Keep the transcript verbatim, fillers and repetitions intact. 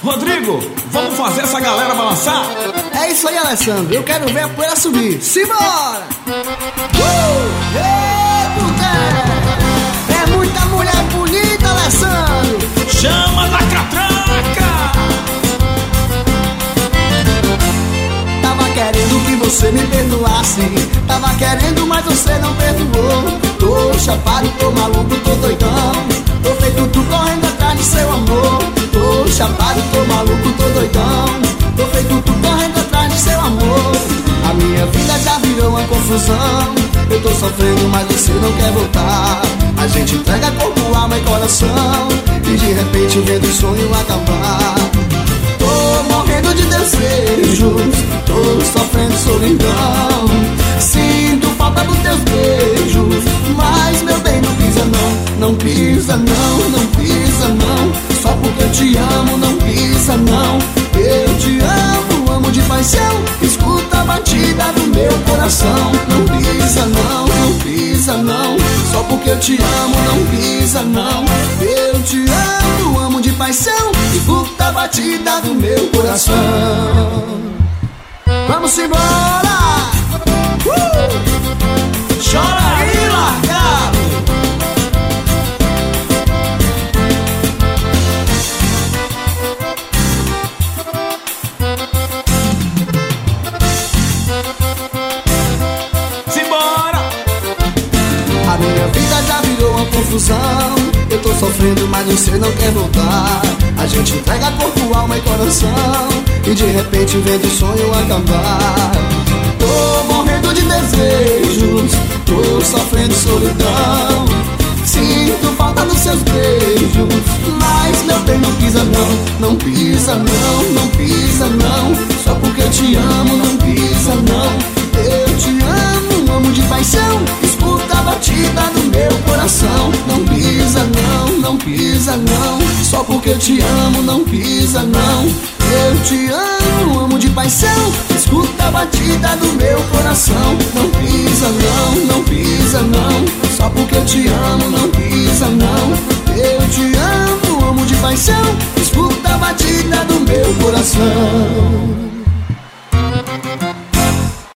Rodrigo, vamos fazer essa galera balançar? É isso aí, Alessandro, eu quero ver a poeira subir. Simbora! Uh! Ei, puta! É muita mulher bonita, Alessandro! Chama da catraca! Tava querendo que você me perdoasse, tava querendo, mas você não perdoou. Tô chapado, tô maluco, tô doidão, tô feito tu correndo atrás de seu amor. Tô chapado, tô maluco, tô doidão, tô feito tu correndo atrás de seu amor. A minha vida já virou uma confusão, eu tô sofrendo, mas você não quer voltar. A gente entrega corpo, alma e coração, e de repente vendo o sonho acabar. Tô morrendo de desejos, tô sofrendo solidão, sinto falta dos teus beijos, mas meu bem não pisa não, não pisa não, não pisa não. Só porque eu te amo, não pisa não. Eu te amo, amo de paixão, escuta a batida do meu coração. Não pisa não, não pisa não. Só porque eu te amo, não pisa não. Eu te amo, amo de paixão, escuta a batida do meu coração. Vamos embora! Uh! Chora aí, largado! A minha vida já virou uma confusão, eu tô sofrendo, mas você não quer voltar. A gente entrega corpo, alma e coração, e de repente vendo o sonho acabar. Tô morrendo de desejos, tô sofrendo solidão, sinto falta dos seus beijos, mas meu bem não pisa não, não pisa não, não pisa não. Só porque eu te amo, não pisa não. Eu te amo, amo de paixão, escuta a batida do meu coração. Não pisa não, não pisa não. Só porque eu te amo, não pisa não. Eu te amo, amo de paixão, escuta a batida do meu coração. Não pisa não, não pisa não. Só porque eu te amo, não pisa não. Eu te amo, amo de paixão, escuta a batida do meu coração.